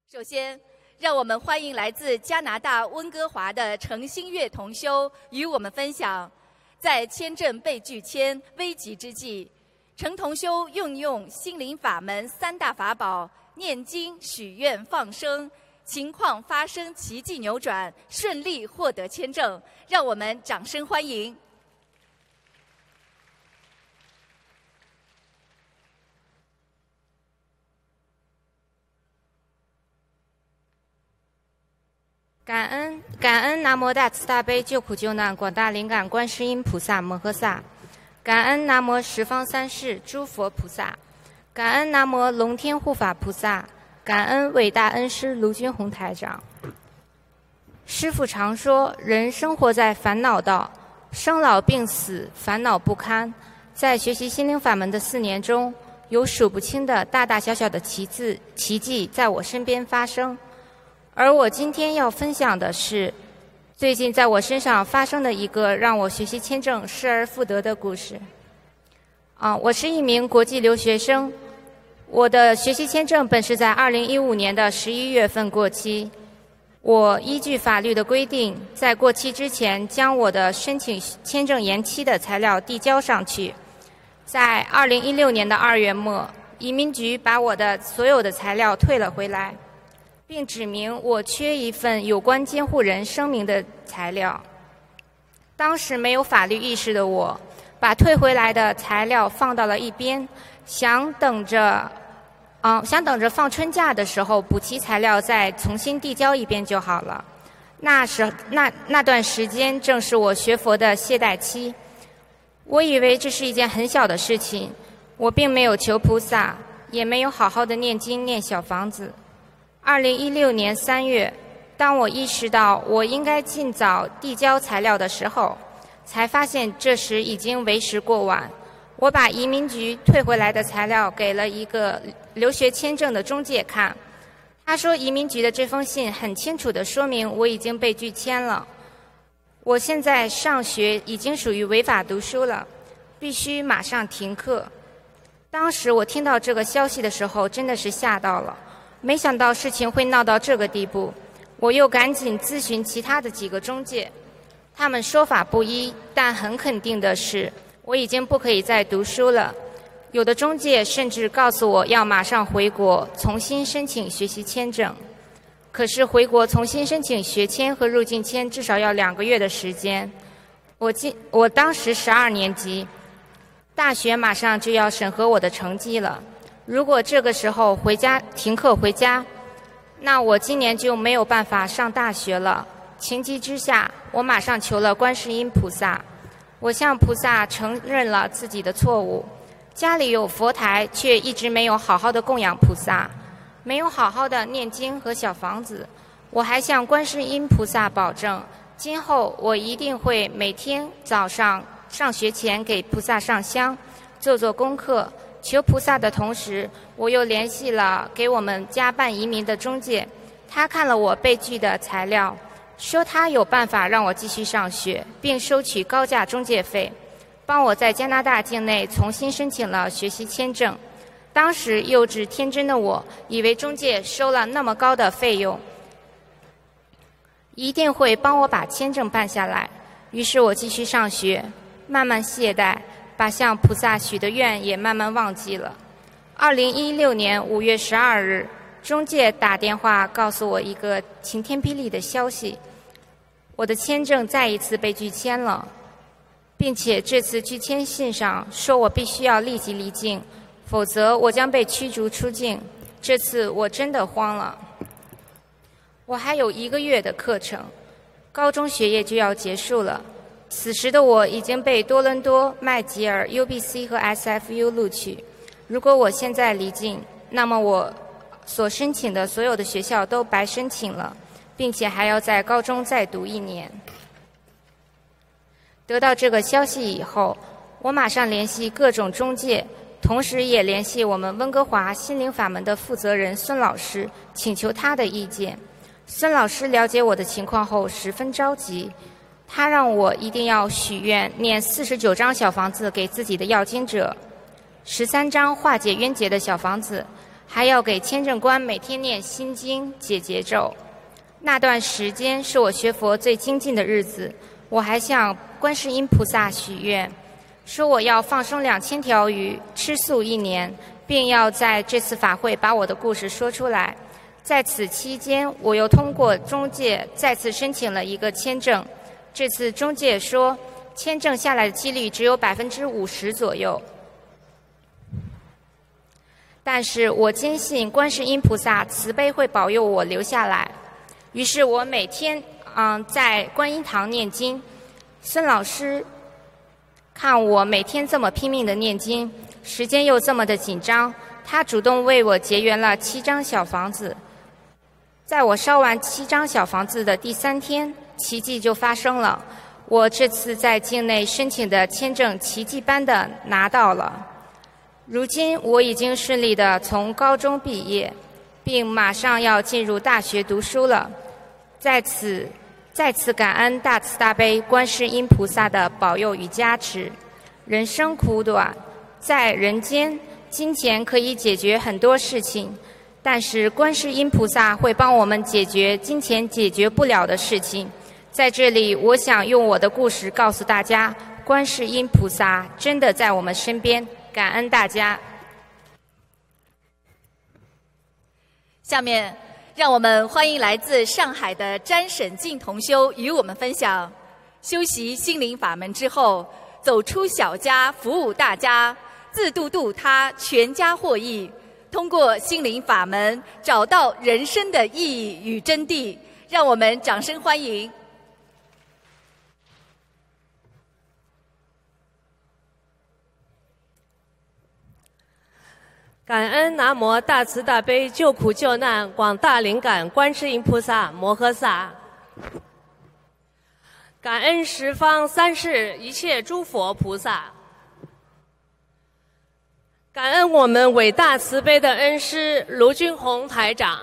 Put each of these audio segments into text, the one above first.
首先，让我们欢迎来自加拿大温哥华的程新月同修与我们分享，在签证被拒签危急之际，程同修运用心灵法门三大法宝念经、许愿、放生，情况发生奇迹扭转，顺利获得签证。让我们掌声欢迎。 感恩南无大慈大悲救苦救难广大灵感观世音菩萨摩诃萨，感恩南无十方三世诸佛菩萨，感恩南无龙天护法菩萨，感恩伟大恩师卢军宏台长。师父常说，人生活在烦恼道，生老病死，烦恼不堪。在学习心灵法门的4年中，有数不清的大大小小的奇迹在我身边发生。而我今天要分享的是，最近在我身上发生的一个让我学习签证失而复得的故事。我是一名国际留学生，我的学习签证本是在2015年的11月份过期。我依据法律的规定，在过期之前将我的申请签证延期的材料递交上去。在2016年的2月末，移民局把我的所有的材料退了回来，并指明我缺一份有关监护人声明的材料。当时没有法律意识的我，把退回来的材料放到了一边，想等着放春假的时候补齐材料再重新递交一遍就好了。那段时间正是我学佛的懈怠期，我以为这是一件很小的事情，我并没有求菩萨，也没有好好的念经念小房子。2016年3月，当我意识到我应该尽早递交材料的时候，才发现这时已经为时过晚。我把移民局退回来的材料给了一个留学签证的中介看，他说移民局的这封信很清楚地说明我已经被拒签了，我现在上学已经属于违法读书了，必须马上停课。当时我听到这个消息的时候真的是吓到了，没想到事情会闹到这个地步。我又赶紧咨询其他的几个中介，他们说法不一，但很肯定的是我已经不可以再读书了。有的中介甚至告诉我要马上回国重新申请学习签证，可是回国重新申请学签和入境签至少要2个月的时间。我当时12年级，大学马上就要审核我的成绩了，如果这个时候停课回家，那我今年就没有办法上大学了。情急之下，我马上求了观世音菩萨，我向菩萨承认了自己的错误。家里有佛台，却一直没有好好的供养菩萨，没有好好的念经和小房子。我还向观世音菩萨保证，今后我一定会每天早上上学前给菩萨上香，做功课。求菩萨的同时，我又联系了给我们家办移民的中介，他看了我被拒的材料，说他有办法让我继续上学，并收取高价中介费，帮我在加拿大境内重新申请了学习签证。当时幼稚天真的我，以为中介收了那么高的费用，一定会帮我把签证办下来。于是我继续上学，慢慢懈怠，把向菩萨许的愿也慢慢忘记了。2016年5月12日，中介打电话告诉我一个晴天霹雳的消息，我的签证再一次被拒签了，并且这次拒签信上说我必须要立即离境，否则我将被驱逐出境。这次我真的慌了。我还有1个月的课程，高中学业就要结束了。此时的我已经被多伦多、麦吉尔、UBC 和 SFU 录取。如果我现在离境，那么我所申请的所有的学校都白申请了，并且还要在高中再读1年。得到这个消息以后，我马上联系各种中介，同时也联系我们温哥华心灵法门的负责人孙老师，请求他的意见。孙老师了解我的情况后十分着急，他让我一定要许愿念49张小房子给自己的要经者，13张化解冤结的小房子， 还要给签证官每天念心经、解结咒。那段时间是我学佛最精进的日子，我还向观世音菩萨许愿，说我要放生2000条鱼，吃素1年，并要在这次法会把我的故事说出来。在此期间，我又通过中介再次申请了一个签证。这次中介说，签证下来的几率只有50%左右。但是我坚信观世音菩萨慈悲会保佑我留下来。于是我每天在观音堂念经。孙老师看我每天这么拼命的念经，时间又这么的紧张，他主动为我结缘了7张小房子。在我烧完7张小房子的第3天，奇迹就发生了。我这次在境内申请的签证奇迹般的拿到了。如今我已经顺利的从高中毕业，并马上要进入大学读书了。在此感恩大慈大悲观世音菩萨的保佑与加持。人生苦短，在人间，金钱可以解决很多事情，但是观世音菩萨会帮我们解决金钱解决不了的事情。在这里，我想用我的故事告诉大家，观世音菩萨真的在我们身边，感恩大家。 下面让我们欢迎来自上海的詹沈静同修与我们分享修习心灵法门之后，走出小家服务大家，自度度他，全家获益，通过心灵法门找到人生的意义与真谛。让我们掌声欢迎。 感恩南无大慈大悲救苦救难广大灵感观世音菩萨摩诃萨，感恩十方三世一切诸佛菩萨，感恩我们伟大慈悲的恩师卢军宏台长。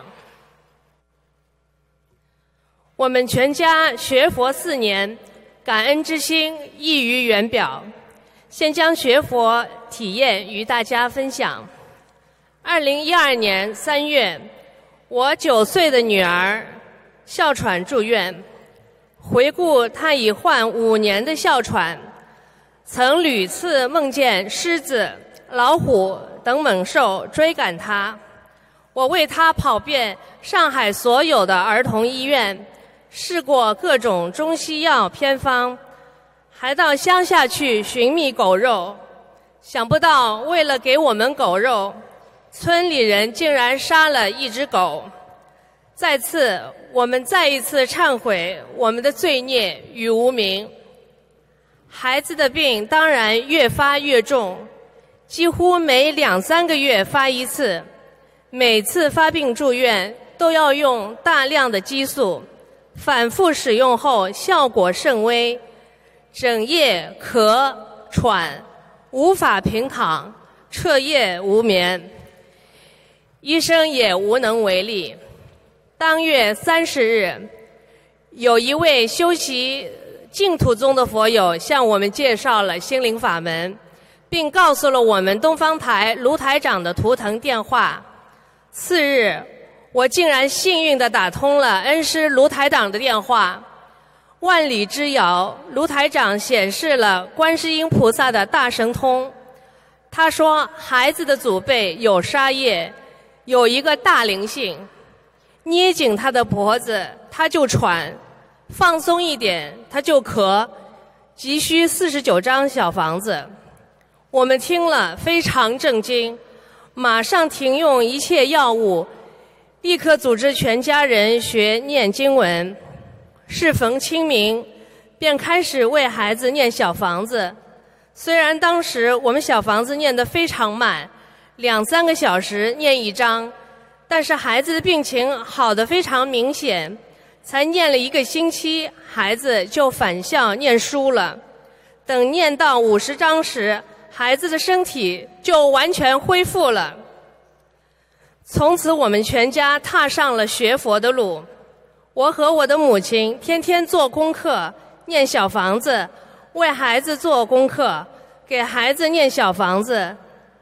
我们全家学佛4年，感恩之心溢于言表。先将学佛体验与大家分享。2012年3月，我9岁的女儿哮喘住院。回顾她已患5年的哮喘，曾屡次梦见狮子、老虎等猛兽追赶她。我为她跑遍上海所有的儿童医院，试过各种中西药偏方，还到乡下去寻觅狗肉。想不到为了给我们狗肉，村里人竟然杀了一只狗。我们再一次忏悔我们的罪孽与无明。孩子的病当然越发越重，几乎每2-3个月发一次，每次发病住院都要用大量的激素，反复使用后效果甚微，整夜咳喘，无法平躺，彻夜无眠，医生也无能为力。当月30日，有一位修习净土宗的佛友向我们介绍了心灵法门，并告诉了我们东方台卢台长的图腾电话。次日，我竟然幸运地打通了恩师卢台长的电话。万里之遥，卢台长显示了观世音菩萨的大神通。他说孩子的祖辈有杀业，有一个大灵性，捏紧他的脖子他就喘，放松一点他就咳，急需49张小房子。我们听了非常震惊，马上停用一切药物，立刻组织全家人学念经文。适逢清明，便开始为孩子念小房子。虽然当时我们小房子念得非常慢，2-3个小时念1张，但是孩子的病情好得非常明显，才念了1个星期，孩子就返校念书了。等念到50章时，孩子的身体就完全恢复了。从此我们全家踏上了学佛的路。我和我的母亲天天做功课，念小房子，为孩子做功课，给孩子念小房子。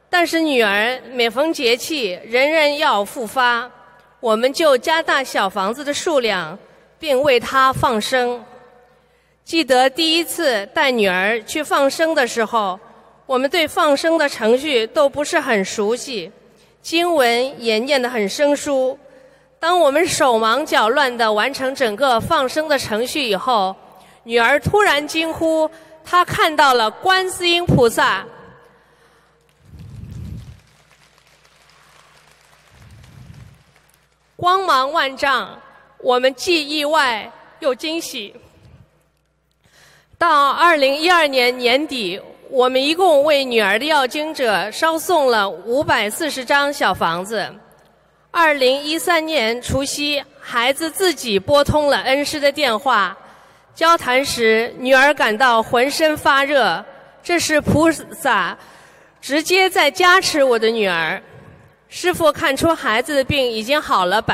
但是女儿每逢节气，人人要复发，我们就加大小房子的数量，并为她放生。记得第一次带女儿去放生的时候，我们对放生的程序都不是很熟悉，经文也念得很生疏。当我们手忙脚乱地完成整个放生的程序以后，女儿突然惊呼，她看到了观世音菩萨。光芒万丈，我们既意外又惊喜。到2012年年底，我们一共为女儿的要经者烧送了540张小房子。2013年除夕，孩子自己拨通了恩师的电话，交谈时，女儿感到浑身发热，这是菩萨直接在加持我的女儿。师父看出孩子的病已经好了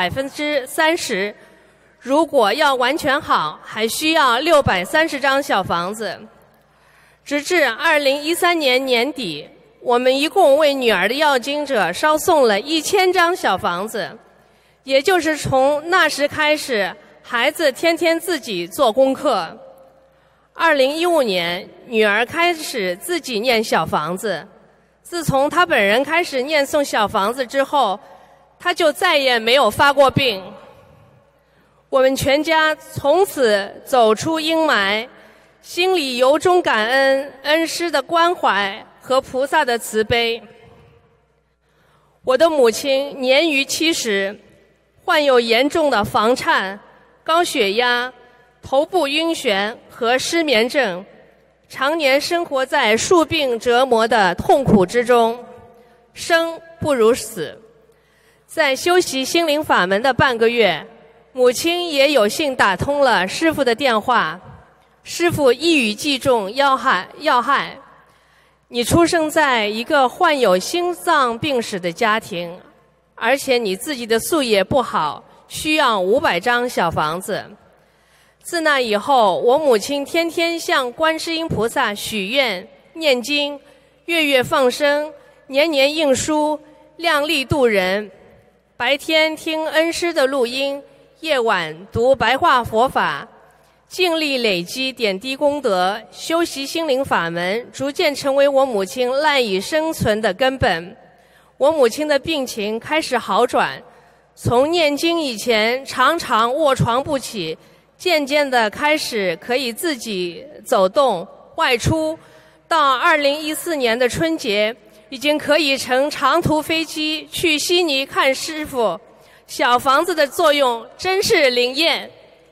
30%，如果要完全好，还需要630张小房子。直至2013年年底，我们一共为女儿的要经者烧送了1000张小房子，也就是从那时开始，孩子天天自己做功课。2015年，女儿开始自己念小房子。自从她本人开始念诵小房子之后，她就再也没有发过病。我们全家从此走出阴霾，心里由衷感恩恩师的关怀和菩萨的慈悲。我的母亲年逾70，患有严重的房颤、高血压、头部晕眩和失眠症，常年生活在数病折磨的痛苦之中，生不如死。在修习心灵法门的半个月，母亲也有幸打通了师父的电话。师父一语击中要害，你出生在一个患有心脏病史的家庭，而且你自己的宿业不好，需要500张小房子。自那以后，我母亲天天向观世音菩萨许愿、念经，月月放生，年年印书，量力度人。白天听恩师的录音，夜晚读白话佛法，尽力累积点滴功德，修习心灵法门，逐渐成为我母亲赖以生存的根本。我母亲的病情开始好转，从念经以前常常卧床不起，渐渐地开始可以自己走动外出，到2014年的春节，已经可以乘长途飞机去悉尼看师父。小房子的作用真是灵验。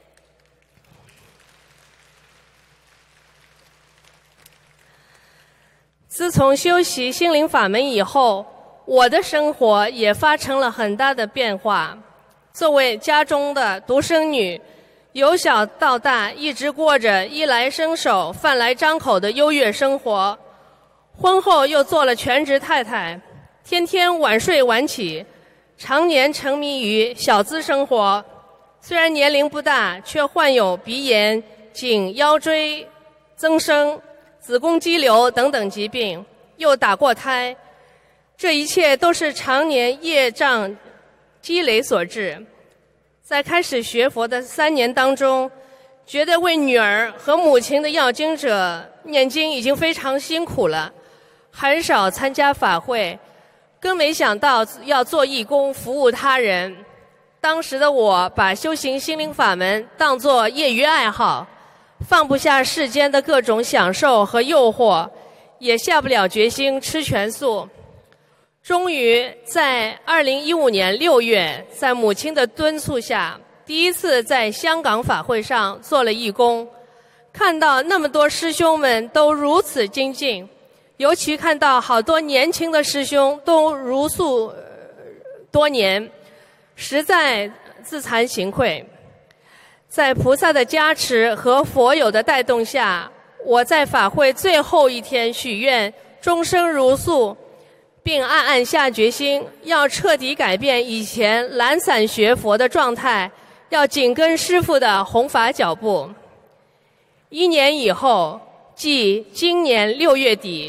自从修习心灵法门以后，我的生活也发生了很大的变化。作为家中的独生女，由小到大一直过着衣来伸手、饭来张口的优越生活。婚后又做了全职太太，天天晚睡晚起，常年沉迷于小资生活。虽然年龄不大，却患有鼻炎、颈腰椎增生、子宫肌瘤等等疾病，又打过胎。这一切都是常年业障积累所致。在开始学佛的3年当中，觉得为女儿和母亲的要经者念经已经非常辛苦了，很少参加法会，更没想到要做义工服务他人。当时的我把修行心灵法门当作业余爱好，放不下世间的各种享受和诱惑，也下不了决心吃全素。终于在2015年6月，在母亲的敦促下，第一次在香港法会上做了义工。看到那么多师兄们都如此精进，尤其看到好多年轻的师兄都茹素多年，实在自惭形愧。在菩萨的加持和佛友的带动下，我在法会最后一天许愿终生茹素，并暗暗下决心，要彻底改变以前懒散学佛的状态，要紧跟师父的弘法脚步。1年以后，即今年6月底，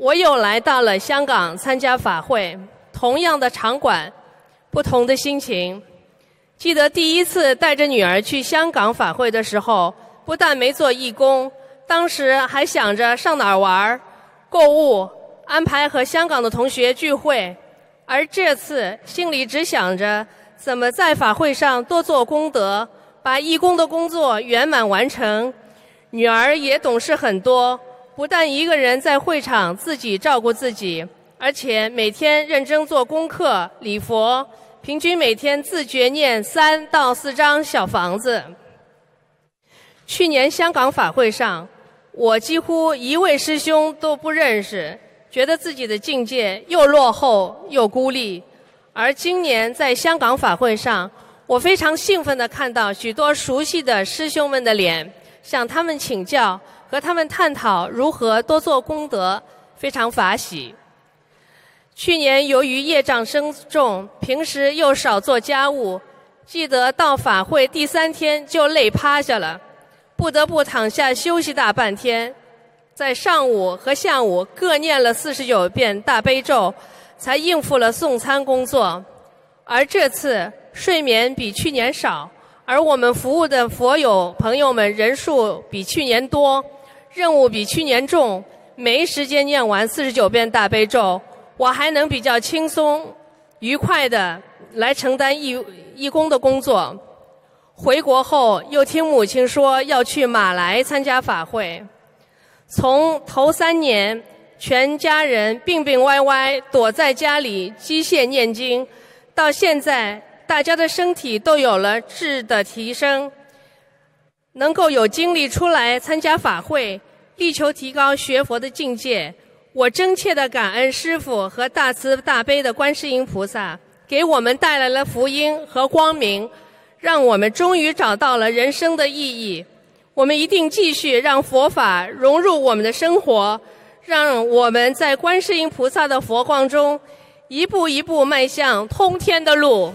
我又来到了香港参加法会，同样的场馆，不同的心情。记得第一次带着女儿去香港法会的时候，不但没做义工，当时还想着上哪儿玩、购物，安排和香港的同学聚会。而这次心里只想着怎么在法会上多做功德，把义工的工作圆满完成。女儿也懂事很多，不但一个人在会场自己照顾自己，而且每天认真做功课、礼佛，平均每天自觉念3到4张小房子。去年香港法会上，我几乎一位师兄都不认识，觉得自己的境界又落后又孤立。而今年在香港法会上，我非常兴奋地看到许多熟悉的师兄们的脸，向他们请教，和他们探讨如何多做功德，非常法喜。去年由于业障深重，平时又少做家务，记得到法会第3天就累趴下了，不得不躺下休息大半天。在上午和下午各念了49遍大悲咒，才应付了送餐工作。而这次睡眠比去年少，而我们服务的佛友朋友们人数比去年多，任务比去年重，没时间念完49遍大悲咒，我还能比较轻松愉快的来承担义工的工作。回国后又听母亲说要去马来参加法会，从头3年全家人病病歪歪躲在家里机械念经，到现在大家的身体都有了质的提升，能够有精力出来参加法会，力求提高学佛的境界。我真切地感恩师父和大慈大悲的观世音菩萨，给我们带来了福音和光明，让我们终于找到了人生的意义。我们一定继续让佛法融入我们的生活，让我们在观世音菩萨的佛光中一步一步迈向通天的路。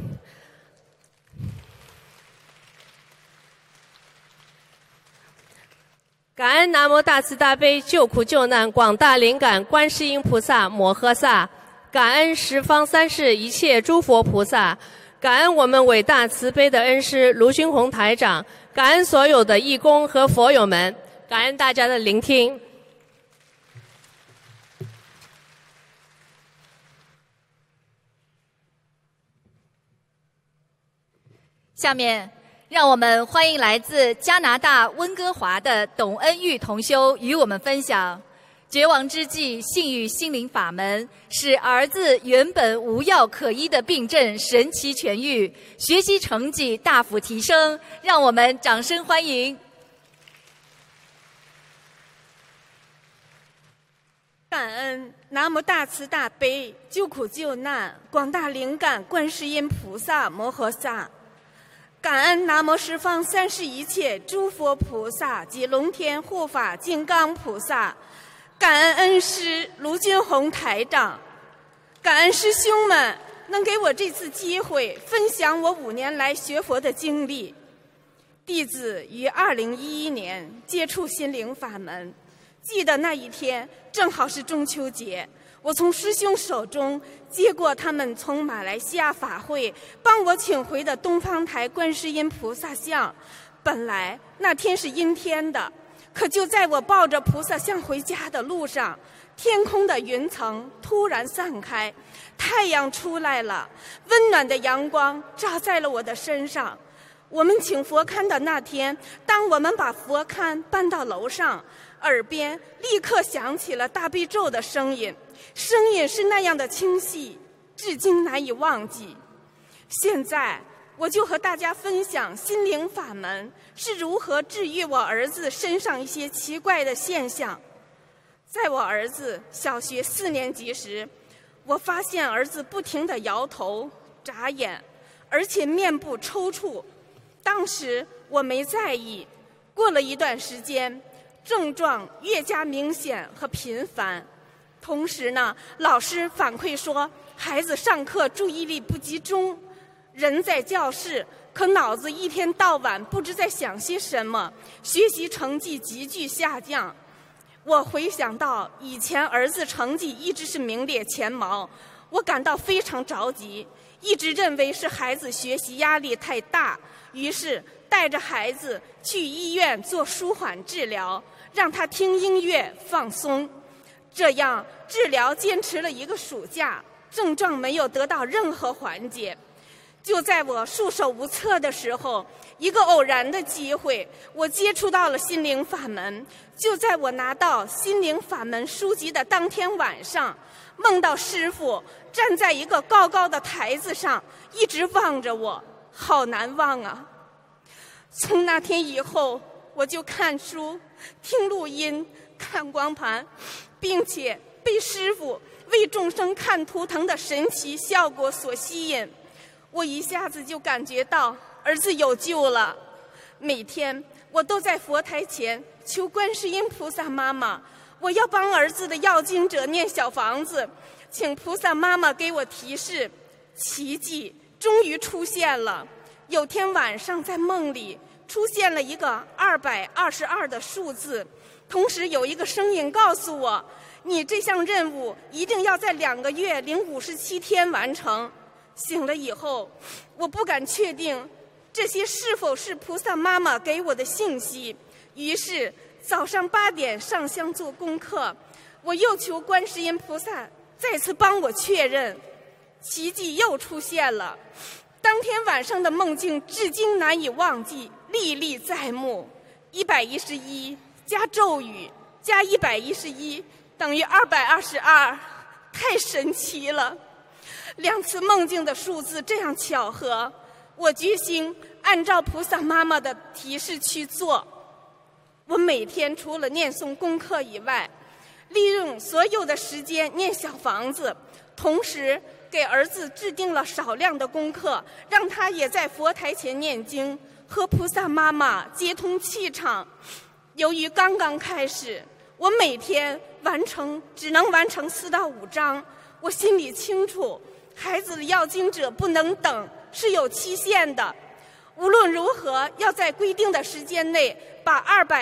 感恩南无大慈大悲救苦救难广大灵感观世音菩萨摩诃萨，感恩十方三世一切诸佛菩萨，感恩我们伟大慈悲的恩师卢军宏台长，感恩所有的义工和佛友们，感恩大家的聆听。 下面让我们欢迎来自加拿大温哥华的董恩玉同修与我们分享绝望之际信与心灵法门，使儿子原本无药可医的病症神奇痊愈，学习成绩大幅提升。让我们掌声欢迎。 感恩南无大慈大悲救苦救难广大灵感观世音菩萨摩诃萨，感恩南无十方三世一切诸佛菩萨及龙天护法金刚菩萨，感恩恩师卢军宏台长，感恩师兄们能给我这次机会分享我5年来学佛的经历。弟子于2011年接触心灵法门，记得那一天正好是中秋节，我从师兄手中接过他们从马来西亚法会帮我请回的东方台观世音菩萨像。本来那天是阴天的，可就在我抱着菩萨像回家的路上，天空的云层突然散开，太阳出来了，温暖的阳光照在了我的身上。我们请佛龛的那天，当我们把佛龛搬到楼上，耳边立刻响起了大悲咒的声音，声音是那样的清晰，至今难以忘记。现在我就和大家分享心灵法门是如何治愈我儿子身上一些奇怪的现象。在我儿子小学4年级时，我发现儿子不停地摇头、眨眼，而且面部抽搐。当时我没在意，过了一段时间，症状越加明显和频繁。同时呢，老师反馈说孩子上课注意力不集中，人在教室，可脑子一天到晚不知在想些什么，学习成绩急剧下降。 我回想到以前儿子成绩一直是名列前茅，我感到非常着急，一直认为是孩子学习压力太大，于是带着孩子去医院做舒缓治疗，让他听音乐放松。这样治疗坚持了1个暑假，症状没有得到任何缓解。就在我束手无策的时候，一个偶然的机会，我接触到了心灵法门。就在我拿到心灵法门书籍的当天晚上，梦到师父站在一个高高的台子上，一直望着我，好难忘啊！从那天以后，我就看书、听录音、看光盘，并且被师父为众生看图腾的神奇效果所吸引。我一下子就感觉到儿子有救了。每天我都在佛台前求观世音菩萨妈妈，我要帮儿子的要经者念小房子，请菩萨妈妈给我提示。奇迹终于出现了。有天晚上在梦里出现了一个222的数字，同时有一个声音告诉我，你这项任务一定要在2个月零57天完成。醒了以后，我不敢确定这些是否是菩萨妈妈给我的信息，于是早上8点上香做功课，我又求观世音菩萨再次帮我确认。奇迹又出现了。当天晚上的梦境至今难以忘记，历历在目。111加咒语加111等于222，太神奇了。2次梦境的数字这样巧合，我决心按照菩萨妈妈的提示去做。我每天除了念诵功课以外，利用所有的时间念小房子，同时给儿子制定了少量的功课，让他也在佛台前念经，和菩萨妈妈接通气场。由于刚刚开始，我每天只能完成4到5章，我心里清楚孩子的要经者不能等，是有期限的。无论如何，要在规定的时间内把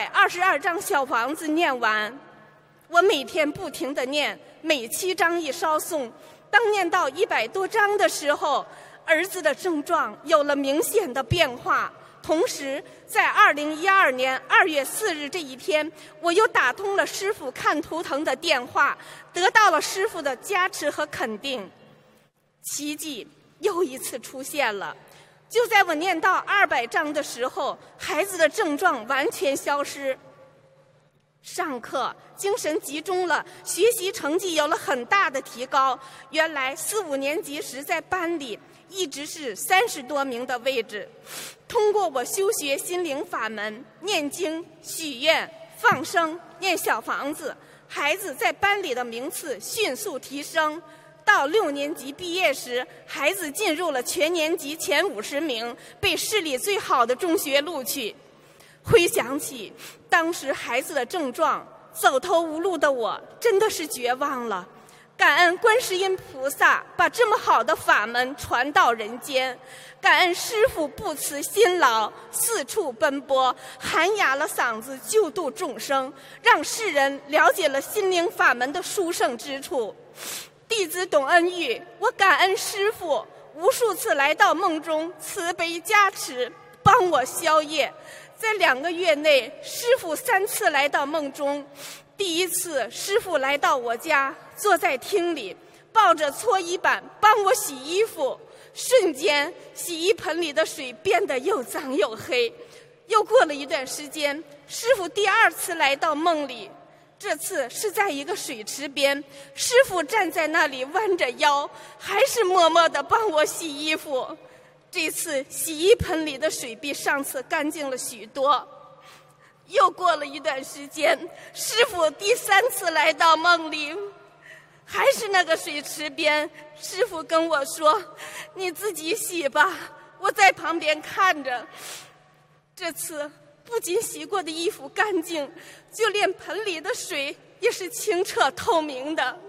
222张小房子念完。我每天不停地念，每7章一烧送。当念到100多章的时候，儿子的症状有了明显的变化。同时，在2012年2月4日这一天，我又打通了师父看图腾的电话，得到了师父的加持和肯定。奇迹又一次出现了。就在我念到200章的时候，孩子的症状完全消失。上课精神集中了，学习成绩有了很大的提高。原来4、5年级时在班里一直是30多名的位置。通过我修学心灵法门，念经、许愿、放生、念小房子，孩子在班里的名次迅速提升。到6年级毕业时，孩子进入了全年级前50名，被市里最好的中学录取。回想起当时孩子的症状，走投无路的我真的是绝望了。感恩观世音菩萨把这么好的法门传到人间，感恩师父不辞辛劳，四处奔波，喊哑了嗓子救度众生，让世人了解了心灵法门的殊胜之处。弟子懂恩遇，我感恩师父无数次来到梦中，慈悲加持，帮我消业。在2个月内，师父3次来到梦中。第一次，师父来到我家，坐在厅里，抱着搓衣板帮我洗衣服。瞬间，洗衣盆里的水变得又脏又黑。又过了一段时间，师父第2次来到梦里，这次是在一个水池边，师父站在那里弯着腰，还是默默地帮我洗衣服。这次洗衣盆里的水比上次干净了许多。又过了一段时间，师父第3次来到梦里，还是那个水池边。师父跟我说：“你自己洗吧，我在旁边看着。”这次不仅洗过的衣服干净，就连盆里的水也是清澈透明的。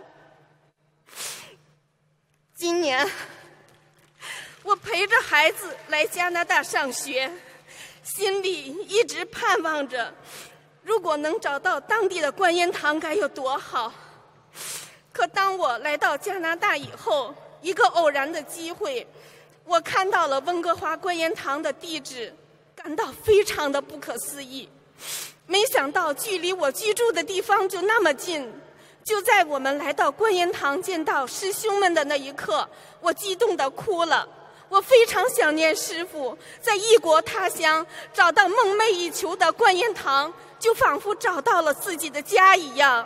今年我陪着孩子来加拿大上学，心里一直盼望着如果能找到当地的观音堂该有多好。可当我来到加拿大以后，一个偶然的机会，我看到了温哥华观音堂的地址，感到非常的不可思议。没想到距离我居住的地方就那么近。就在我们来到观音堂见到师兄们的那一刻，我激动地哭了。我非常想念师父，在异国他乡找到梦寐以求的观音堂，就仿佛找到了自己的家一样。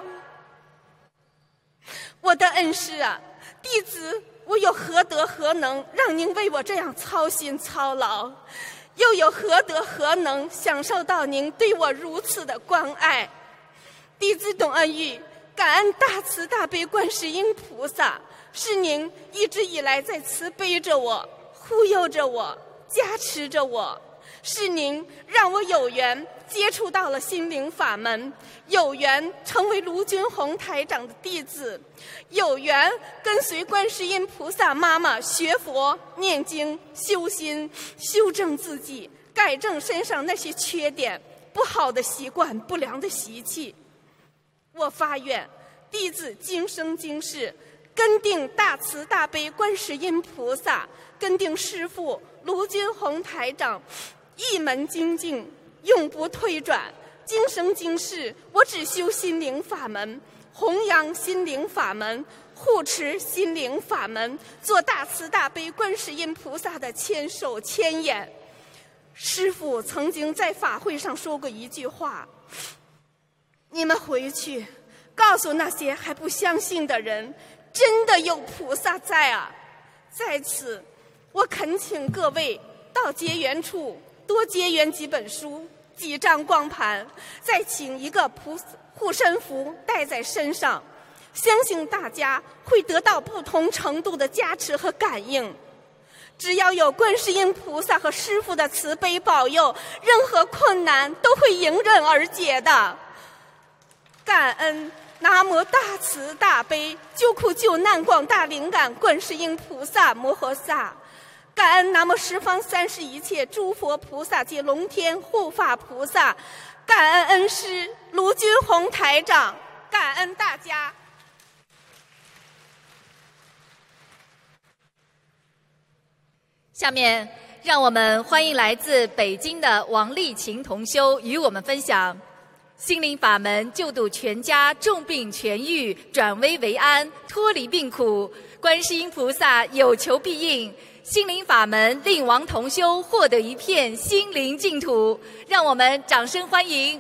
我的恩师啊，弟子我有何德何能让您为我这样操心操劳，又有何德何能享受到您对我如此的关爱。弟子董恩玉感恩大慈大悲观世音菩萨，是您一直以来在慈悲着我，护佑着我，加持着我。是您让我有缘接触到了心灵法门，有缘成为卢军宏台长的弟子，有缘跟随观世音菩萨妈妈学佛念经修心，修正自己，改正身上那些缺点、不好的习惯、不良的习气。我发愿弟子今生今世跟定大慈大悲观世音菩萨，跟定师父卢军宏台长，一门精进，永不退转。今生今世我只修心灵法门，弘扬心灵法门，护持心灵法门，做大慈大悲观世音菩萨的千手千眼。师父曾经在法会上说过一句话，你们回去告诉那些还不相信的人，真的有菩萨在啊！在此我恳请各位到结缘处多结缘几本书、几张光盘，再请一个护身符带在身上，相信大家会得到不同程度的加持和感应。只要有观世音菩萨和师父的慈悲保佑，任何困难都会迎刃而解的。感恩南无大慈大悲救苦救难广大灵感观世音菩萨摩诃萨，感恩南无十方三世一切诸佛菩萨及龙天护法菩萨，感恩恩师卢军宏台长，感恩大家。 下面让我们欢迎来自北京的王丽琴同修与我们分享心灵法门救度全家重病痊愈，转危为安，脱离病苦，观世音菩萨有求必应，心灵法门令王同修获得一片心灵净土。让我们掌声欢迎。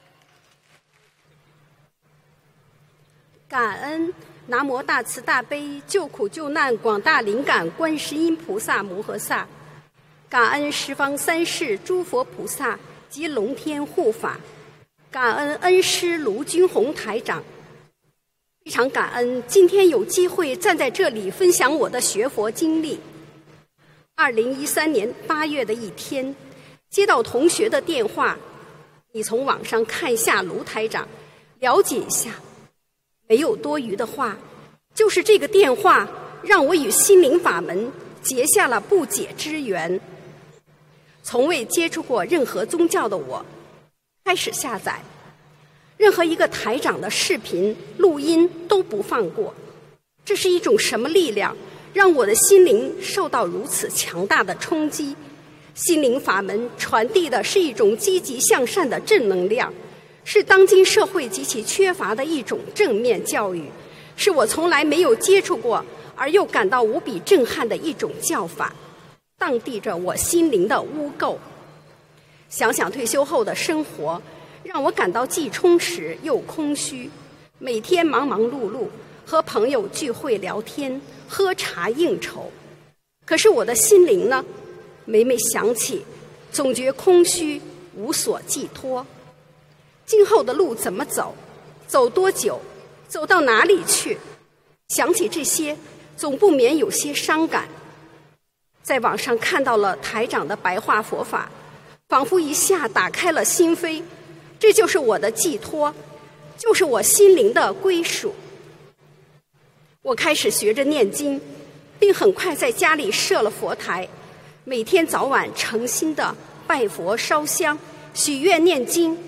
感恩南无大慈大悲救苦救难广大灵感观世音菩萨摩诃萨，感恩十方三世诸佛菩萨及龙天护法，感恩恩师卢军宏台长。非常感恩今天有机会站在这里分享我的学佛经历。2013年8月的一天，接到同学的电话，你从网上看一下卢台长，了解一下。没有多余的话，就是这个电话让我与心灵法门结下了不解之缘。从未接触过任何宗教的我，开始下载任何一个台长的视频录音都不放过。这是一种什么力量，让我的心灵受到如此强大的冲击？心灵法门传递的是一种积极向善的正能量，是当今社会极其缺乏的一种正面教育，是我从来没有接触过而又感到无比震撼的一种教法，荡涤着我心灵的污垢。想想退休后的生活，让我感到既充实又空虚，每天忙忙碌碌，和朋友聚会聊天，喝茶应酬。可是我的心灵呢，每每想起，总觉空虚，无所寄托。今后的路怎么走？走多久？走到哪里去？想起这些，总不免有些伤感。在网上看到了台长的白话佛法，仿佛一下打开了心扉，这就是我的寄托，就是我心灵的归属。我开始学着念经，并很快在家里设了佛台，每天早晚诚心的拜佛烧香，许愿念经。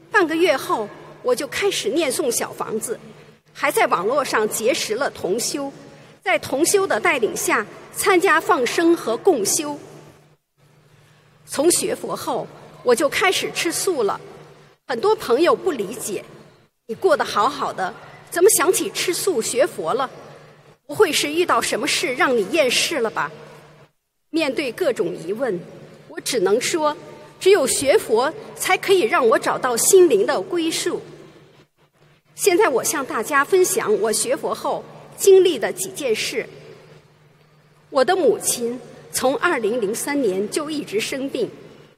半个月后，我就开始念诵小房子，还在网络上结识了同修，在同修的带领下参加放生和共修。从学佛后，我就开始吃素了。很多朋友不理解，你过得好好的，怎么想起吃素学佛了？不会是遇到什么事让你厌世了吧？面对各种疑问，我只能说，只有学佛才可以让我找到心灵的归宿。现在我向大家分享我学佛后经历的几件事。我的母亲从2003年就一直生病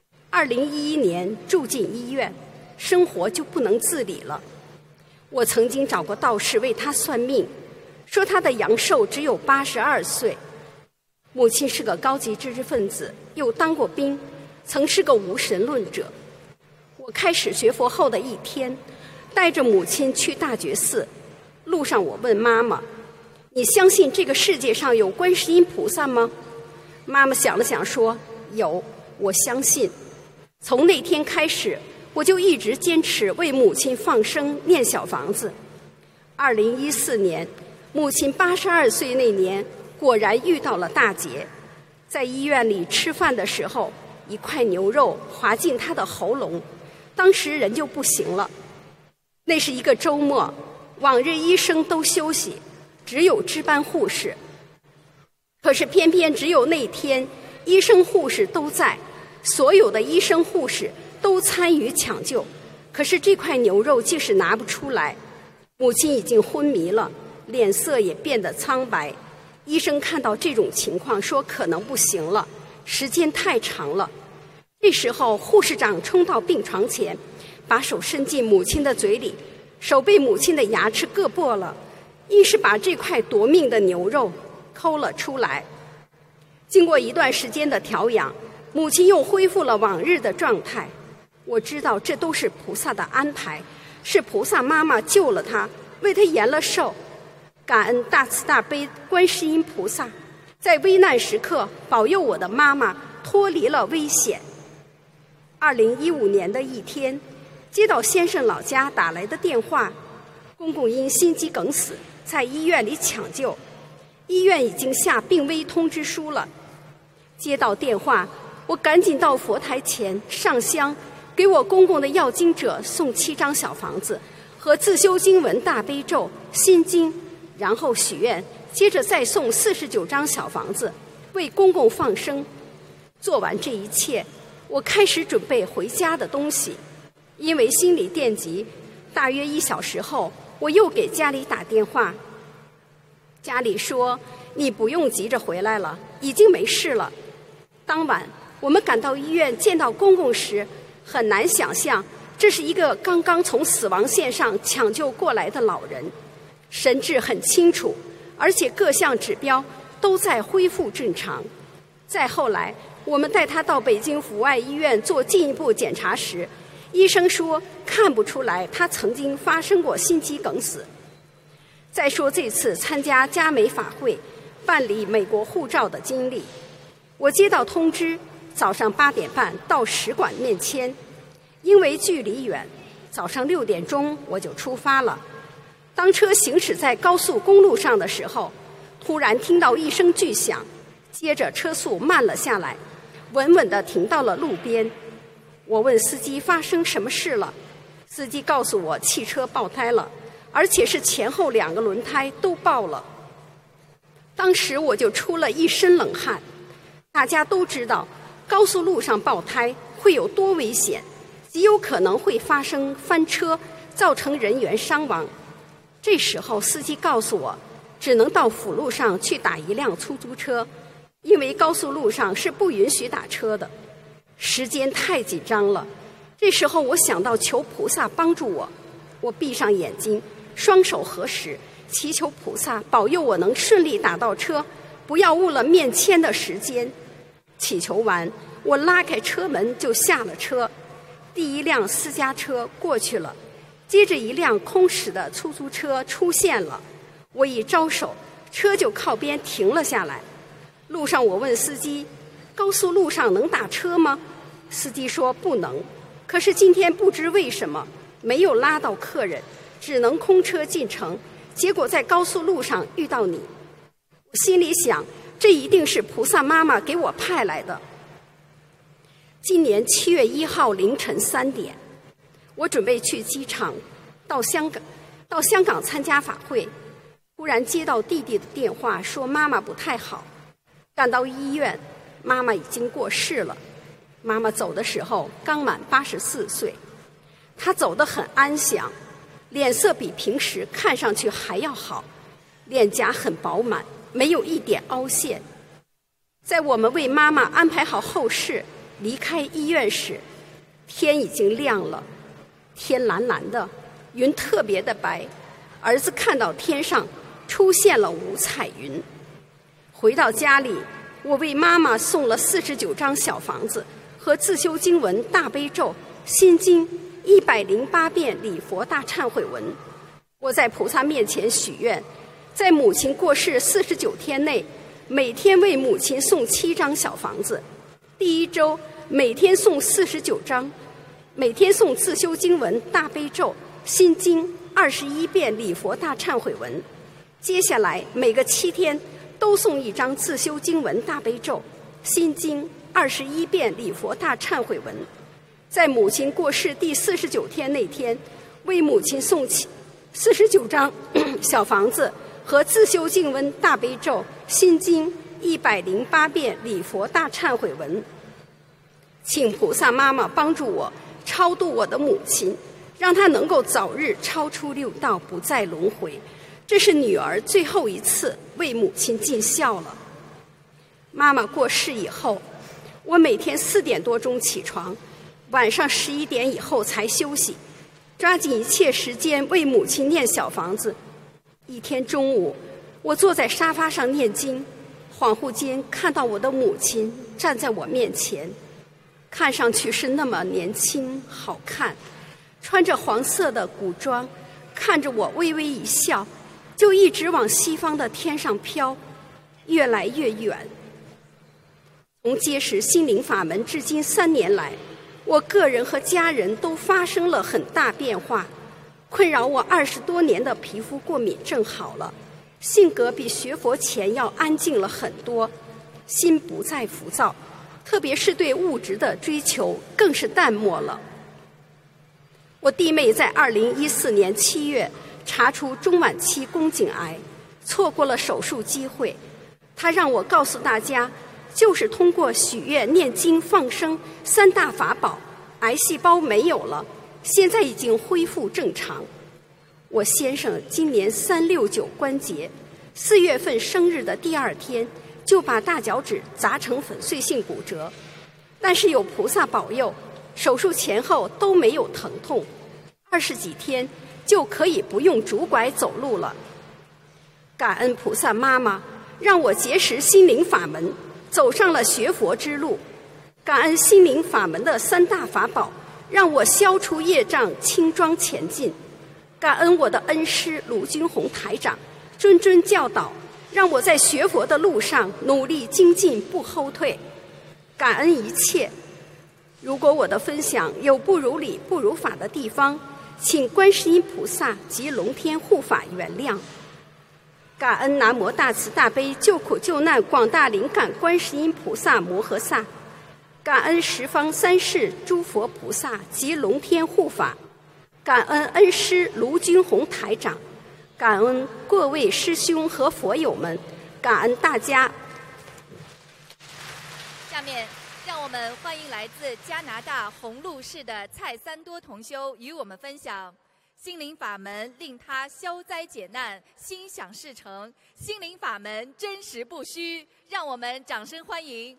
，2011年住进医院，生活就不能自理了。我曾经找过道士为她算命，说她的阳寿只有82岁。母亲是个高级知识分子，又当过兵，曾是个无神论者。我开始学佛后的一天，带着母亲去大觉寺，路上我问妈妈：“你相信这个世界上有观世音菩萨吗？”妈妈想了想说：“有，我相信。”从那天开始，我就一直坚持为母亲放生念小房子。2014年，母亲82岁那年，果然遇到了大劫。在医院里吃饭的时候，一块牛肉滑进她的喉咙，当时人就不行了。那是一个周末，往日医生都休息，只有值班护士。可是偏偏只有那天，医生护士都在，所有的医生护士都参与抢救。可是这块牛肉就是拿不出来，母亲已经昏迷了，脸色也变得苍白。医生看到这种情况说可能不行了，时间太长了。这时候护士长冲到病床前，把手伸进母亲的嘴里，手被母亲的牙齿割破了，硬是把这块夺命的牛肉抠了出来。经过一段时间的调养，母亲又恢复了往日的状态。我知道这都是菩萨的安排，是菩萨妈妈救了她，为她延了寿。感恩大慈大悲观世音菩萨，在危难时刻保佑我的妈妈脱离了危险。2015年的一天，接到先生老家打来的电话，公公因心肌梗死，在医院里抢救，医院已经下病危通知书了。接到电话，我赶紧到佛台前上香，给我公公的要经者送7张小房子和自修经文大悲咒、心经，然后许愿，接着再送49张小房子为公公放生。做完这一切，我开始准备回家的东西，因为心里惦记。大约1小时后，我又给家里打电话，家里说你不用急着回来了，已经没事了。当晚我们赶到医院见到公公时，很难想象这是一个刚刚从死亡线上抢救过来的老人，神志很清楚，而且各项指标都在恢复正常。再后来我们带他到北京阜外医院做进一步检查时，医生说看不出来他曾经发生过心肌梗死。再说这次参加嘉美法会办理美国护照的经历，我接到通知，早上8点半到使馆面签。因为距离远，早上6点钟我就出发了。当车行驶在高速公路上的时候，突然听到一声巨响，接着车速慢了下来，稳稳地停到了路边。我问司机发生什么事了，司机告诉我汽车爆胎了，而且是前后2个轮胎都爆了。当时我就出了一身冷汗。大家都知道高速路上爆胎会有多危险，极有可能会发生翻车，造成人员伤亡。这时候司机告诉我，只能到辅路上去打一辆出租车，因为高速路上是不允许打车的。时间太紧张了，这时候我想到求菩萨帮助我，我闭上眼睛，双手合十，祈求菩萨保佑我能顺利打到车，不要误了面签的时间。祈求完，我拉开车门就下了车。第一辆私家车过去了，接着一辆空驶的出租车出现了，我一招手，车就靠边停了下来。路上我问司机，高速路上能打车吗？司机说不能，可是今天不知为什么没有拉到客人，只能空车进城。结果在高速路上遇到你，我心里想，这一定是菩萨妈妈给我派来的。今年7月1号凌晨3点，我准备去机场到香港参加法会，忽然接到弟弟的电话，说妈妈不太好。赶到医院，妈妈已经过世了。妈妈走的时候刚满84岁，她走得很安详，脸色比平时看上去还要好，脸颊很饱满，没有一点凹陷。在我们为妈妈安排好后事，离开医院时，天已经亮了，天蓝蓝的，云特别的白。儿子看到天上出现了五彩云。回到家里，我为妈妈送了49张小房子和自修经文大悲咒、心经108遍礼佛大忏悔文。我在菩萨面前许愿，在母亲过世49天内，每天为母亲送7张小房子。第1周每天送49张，每天送自修经文大悲咒、心经21遍礼佛大忏悔文。接下来每个7天都送1张自修经文大悲咒、心经21遍礼佛大忏悔文。在母亲过世第49天那天，为母亲送49张小房子和自修经文大悲咒、心经108遍礼佛大忏悔文。请菩萨妈妈帮助我超度我的母亲，让她能够早日超出6道，不再轮回。这是女儿最后一次为母亲尽孝了。妈妈过世以后，我每天4点多钟起床，晚上11点以后才休息，抓紧一切时间为母亲念小房子。一天中午，我坐在沙发上念经，恍惚间看到我的母亲站在我面前，看上去是那么年轻好看，穿着黄色的古装，看着我微微一笑，就一直往西方的天上飘，越来越远。从结识心灵法门至今3年来，我个人和家人都发生了很大变化。困扰我20多年的皮肤过敏症好了，性格比学佛前要安静了很多，心不再浮躁，特别是对物质的追求更是淡漠了。我弟妹在2014年7月查出中晚期宫颈癌，错过了手术机会。她让我告诉大家，就是通过许愿、念经、放生3大法宝，癌细胞没有了，现在已经恢复正常。我先生今年369关节，4月份生日的第2天就把大脚趾砸成粉碎性骨折，但是有菩萨保佑，手术前后都没有疼痛，20几天就可以不用拄拐走路了。感恩菩萨妈妈让我结识心灵法门，走上了学佛之路。感恩心灵法门的3大法宝，让我消除业障，轻装前进。感恩我的恩师卢军宏台长谆谆教导，让我在学佛的路上努力精进，不后退。感恩一切。如果我的分享有不如理、不如法的地方，请观世音菩萨及龙天护法原谅。感恩南无大慈大悲救苦救难广大灵感观世音菩萨摩诃萨，感恩十方三世诸佛菩萨及龙天护法，感恩恩师卢军宏台长，感恩各位师兄和佛友们，感恩大家。 下面让我们欢迎来自加拿大红鹿市的蔡三多同修与我们分享心灵法门令他消灾解难，心想事成。心灵法门真实不虚，让我们掌声欢迎。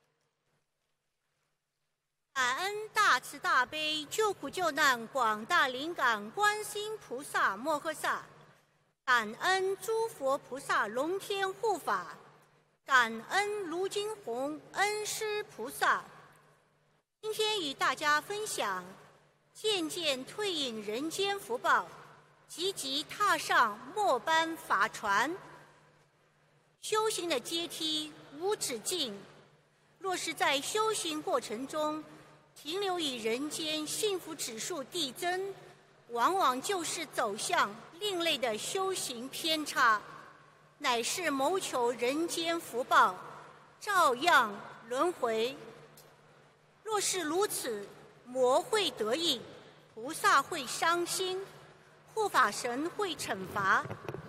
感恩大慈大悲救苦救难广大灵感观世音菩萨摩诃萨，感恩诸佛菩萨龙天护法，感恩卢军宏恩师菩萨。今天与大家分享渐渐退隐人间福报，积极踏上末班法船。修行的阶梯无止境，若是在修行过程中停留于人间幸福指数递增， 往往就是走向另类的修行偏差，乃是谋求人间福报，照样轮回。若是如此，魔会得意，菩萨会伤心，护法神会惩罚，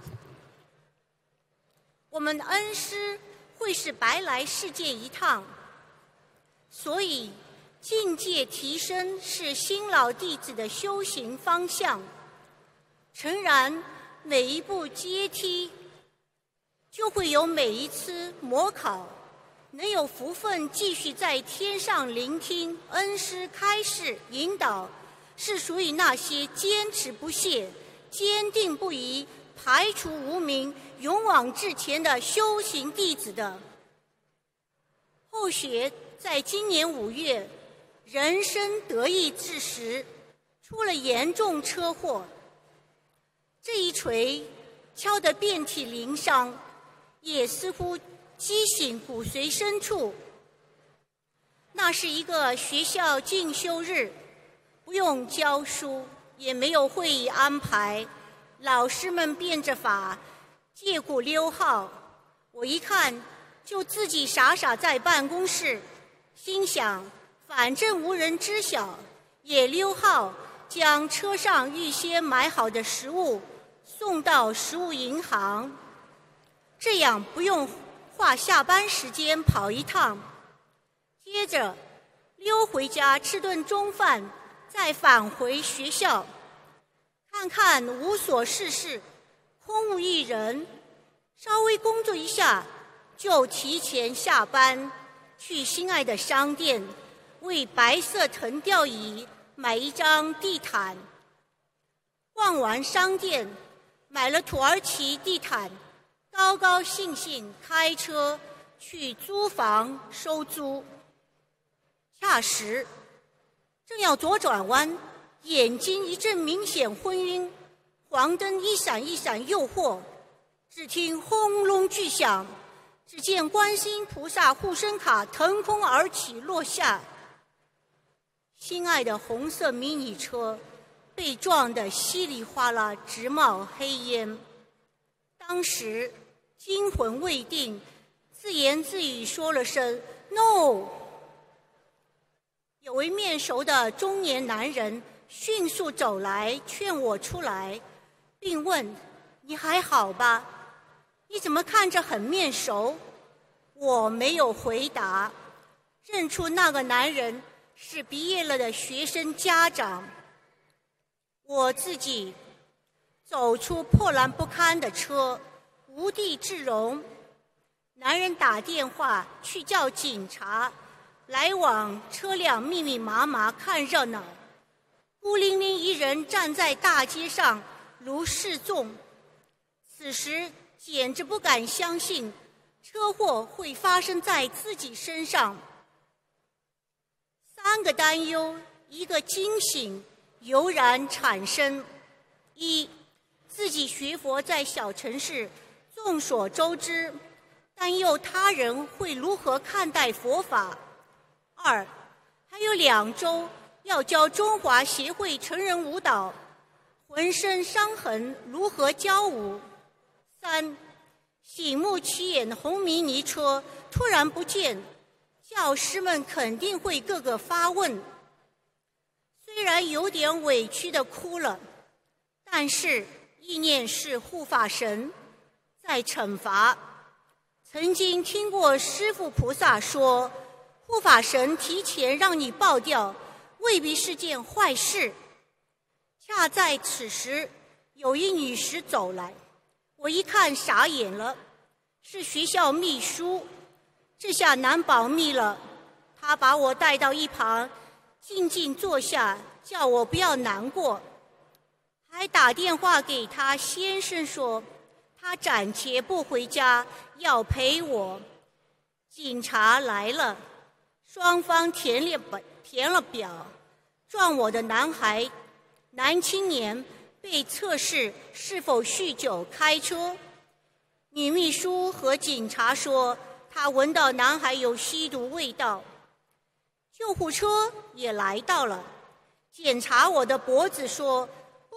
我们的恩师会是白来世界一趟。所以境界提升是新老弟子的修行方向。诚然，每一步阶梯就会有每一次模考，能有福分继续在天上聆听恩师开示引导，是属于那些坚持不懈、坚定不移、排除无明、勇往直前的修行弟子的。后学在今年5月人生得意之时，出了严重车祸，这一锤敲得遍体鳞伤，也似乎击醒骨髓深处。那是一个学校进修日，不用教书，也没有会议安排，老师们变着法借故溜号。我一看就自己傻傻在办公室，心想反正无人知晓，也溜号，将车上预先买好的食物送到食物银行，这样不用花下班时间跑一趟。接着溜回家吃顿中饭，再返回学校，看看无所事事，空无一人，稍微工作一下就提前下班，去心爱的商店为白色藤吊椅买一张地毯。逛完商店，买了土耳其地毯，高高兴兴开车去租房收租。恰时正要左转弯，眼睛一阵明显昏晕，黄灯一闪一闪诱惑，只听轰隆巨响，只见观世音菩萨护身卡腾空而起落下，心爱的红色迷你车被撞得稀里哗啦直冒黑烟。当时惊魂未定，自言自语说了声 “no”。有位面熟的中年男人迅速走来劝我出来，并问：“你还好吧？你怎么看着很面熟？”我没有回答，认出那个男人是毕业了的学生家长。我自己走出破烂不堪的车，无地自容。男人打电话去叫警察，来往车辆密密麻麻看热闹，孤零零一人站在大街上如示众。此时简直不敢相信车祸会发生在自己身上。3个担忧，1个惊醒油然产生：一，自己学佛在小城市，众所周知，担忧他人会如何看待佛法；二，还有2周要教中华协会成人舞蹈，浑身伤痕如何教舞；三，醒目起眼的红迷你车突然不见，教师们肯定会个个发问。虽然有点委屈地哭了，但是意念是护法神在惩罚。曾经听过师父菩萨说，护法神提前让你爆掉，未必是件坏事。恰在此时，有一女士走来，我一看傻眼了，是学校秘书，这下难保密了。她把我带到一旁，静静坐下，叫我不要难过，还打电话给他先生说，他暂且不回家，要陪我。警察来了，双方填了表，撞我的男青年被测试是否酗酒开车。女秘书和警察说，她闻到男孩有吸毒味道。救护车也来到了，检查我的脖子说，不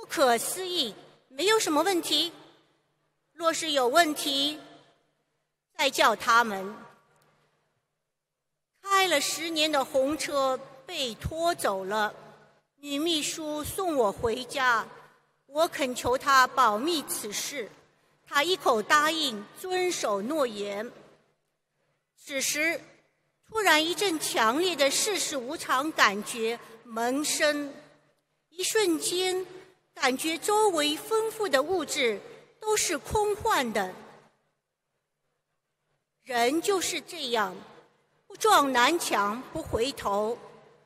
可思议，没有什么问题。若是有问题，再叫他们。开了10年的红车被拖走了，女秘书送我回家，我恳求她保密此事，她一口答应遵守诺言。此时突然一阵强烈的世事无常感觉萌生，一瞬间感觉周围丰富的物质都是空幻的。人就是这样，不撞南墙不回头。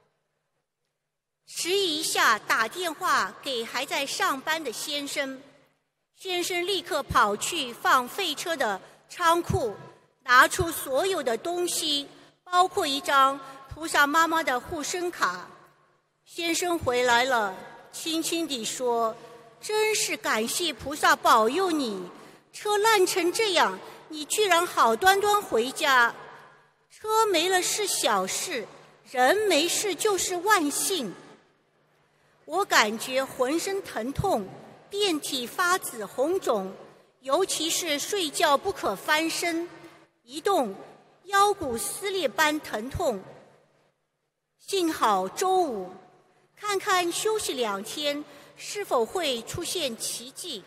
迟疑一下，打电话给还在上班的先生，先生立刻跑去放废车的仓库，拿出所有的东西，包括一张菩萨妈妈的护身卡。先生回来了，轻轻地说：真是感谢菩萨保佑你，车烂成这样，你居然好端端回家。车没了是小事，人没事就是万幸。我感觉浑身疼痛，遍体发紫红肿，尤其是睡觉不可翻身，一动腰骨撕裂般疼痛。幸好周五，看看休息2天是否会出现奇迹。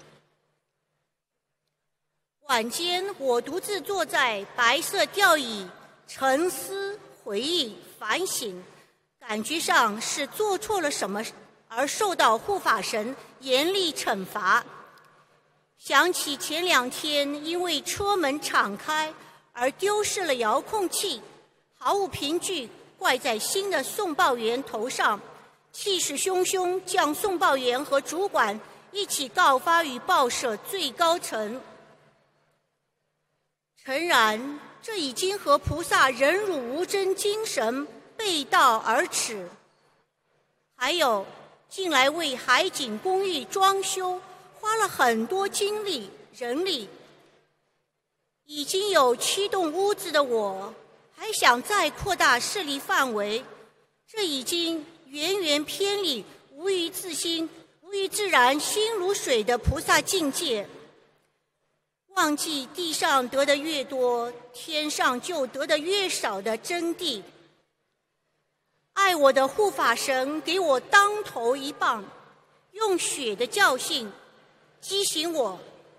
晚间我独自坐在白色吊椅，沉思回忆反省，感觉上是做错了什么而受到护法神严厉惩罚。想起前2天因为车门敞开而丢失了遥控器，毫无凭据怪在新的送报员头上，气势汹汹将送报员和主管一起告发于报社最高层。诚然，这已经和菩萨忍辱无争精神背道而驰。还有近来为海景公寓装修花了很多精力人力，已经有7栋屋子的我，还想再扩大势力范围，这已经远远偏离无欲自心、无欲自然、心如水的菩萨境界。忘记地上得的越多，天上就得的越少的真谛。爱我的护法神给我当头一棒，用血的教训激醒我。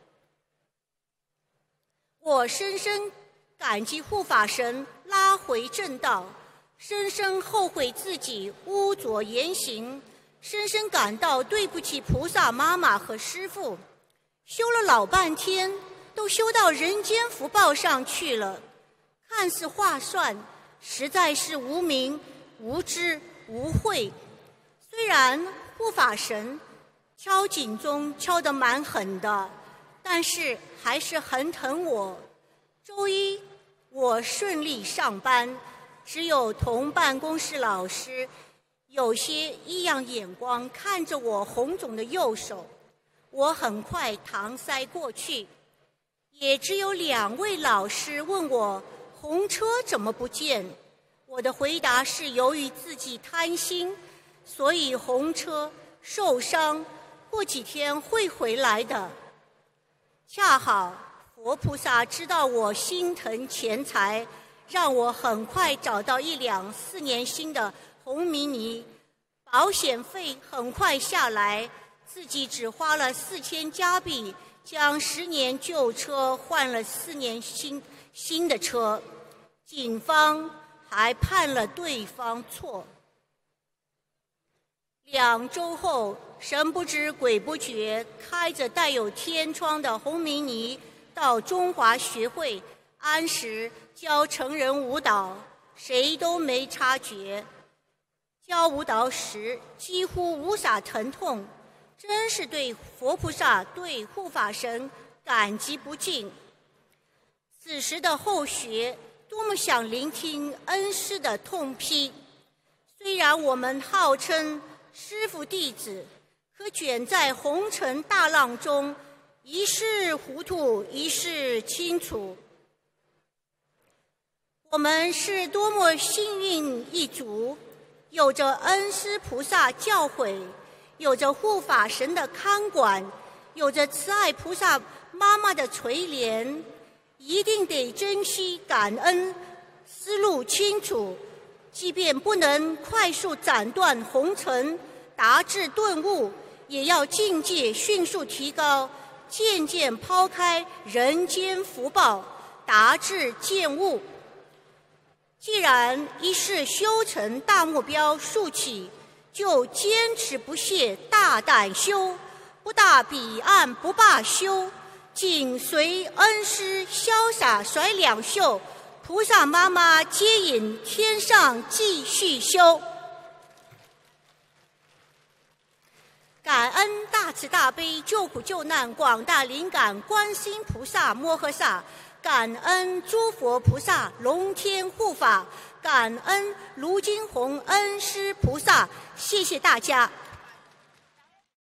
我深深感激护法神拉回正道，深深后悔自己污浊言行，深深感到对不起菩萨妈妈和师父。修了老半天，都修到人间福报上去了，看似划算，实在是无明、无知、无慧。虽然护法神敲警钟敲得蛮狠的，但是还是很疼我。周一我顺利上班，只有同办公室老师有些异样眼光看着我红肿的右手，我很快搪塞过去。也只有2位老师问我红车怎么不见，我的回答是由于自己贪心，所以红车受伤，过几天会回来的。恰好佛菩萨知道我心疼钱财，让我很快找到1辆4年新的红迷你，保险费很快下来，自己只花了4000加币，将10年旧车换了4年新的车，警方还判了对方错。2周后，神不知鬼不觉，开着带有天窗的红迷你到中华学会安时教成人舞蹈，谁都没察觉。教舞蹈时几乎无洒疼痛，真是对佛菩萨、对护法神感激不尽。此时的后学多么想聆听恩师的痛批。虽然我们号称师父弟子，可卷在红尘大浪中，一世糊涂，一世清楚。我们是多么幸运一族，有着恩师菩萨教诲， 有着护法神的看管，有着慈爱菩萨妈妈的垂怜，一定得珍惜感恩，思路清楚，即便不能快速斩断红尘，达至顿悟，也要境界迅速提高，渐渐抛开人间福报，达至见悟。既然一世修成大目标竖起，就坚持不懈，大胆修，不大彼岸不罢休，紧随恩师潇洒甩两袖，菩萨妈妈接引天上继续修。感恩大慈大悲救苦救难广大灵感观世音菩萨摩诃萨，感恩诸佛菩萨龙天护法，感恩卢金红恩师菩萨，谢谢大家。